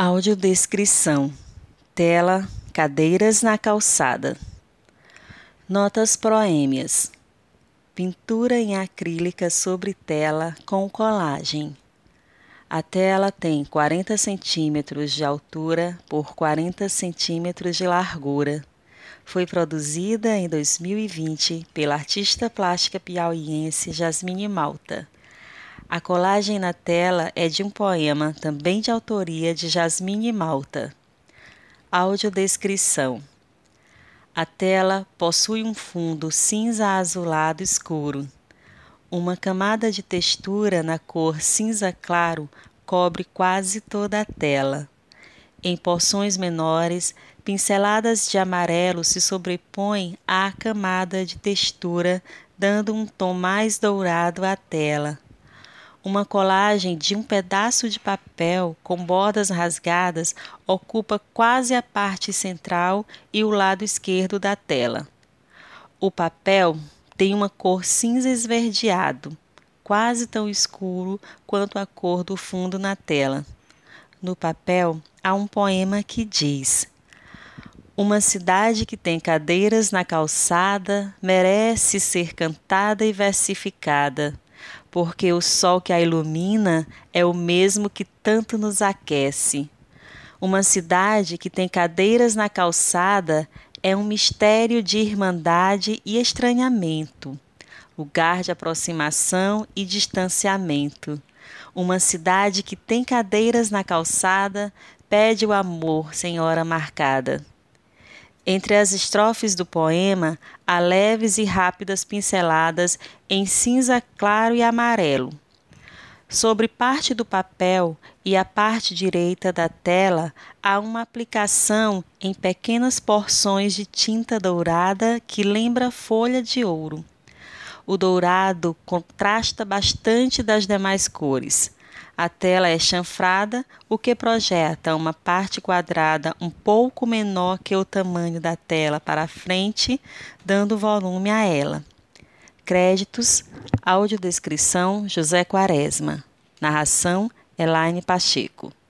Audiodescrição. Tela, cadeiras na calçada. Notas proêmias. Pintura em acrílica sobre tela com colagem. A tela tem 40 centímetros de altura por 40 centímetros de largura. Foi produzida em 2020 pela artista plástica piauiense Jasmine Malta. A colagem na tela é de um poema, também de autoria de Jasmine Malta. Audiodescrição. A tela possui um fundo cinza azulado escuro. Uma camada de textura na cor cinza claro cobre quase toda a tela. Em porções menores, pinceladas de amarelo se sobrepõem à camada de textura, dando um tom mais dourado à tela. Uma colagem de um pedaço de papel com bordas rasgadas ocupa quase a parte central e o lado esquerdo da tela. O papel tem uma cor cinza esverdeado, quase tão escuro quanto a cor do fundo na tela. No papel há um poema que diz: uma cidade que tem cadeiras na calçada merece ser cantada e versificada, porque o sol que a ilumina é o mesmo que tanto nos aquece. Uma cidade que tem cadeiras na calçada é um mistério de irmandade e estranhamento, lugar de aproximação e distanciamento. Uma cidade que tem cadeiras na calçada pede o amor sem hora marcada. Entre as estrofes do poema, há leves e rápidas pinceladas em cinza claro e amarelo. Sobre parte do papel e a parte direita da tela, há uma aplicação em pequenas porções de tinta dourada que lembra folha de ouro. O dourado contrasta bastante das demais cores. A tela é chanfrada, o que projeta uma parte quadrada um pouco menor que o tamanho da tela para a frente, dando volume a ela. Créditos, audiodescrição José Quaresma. Narração Elaine Pacheco.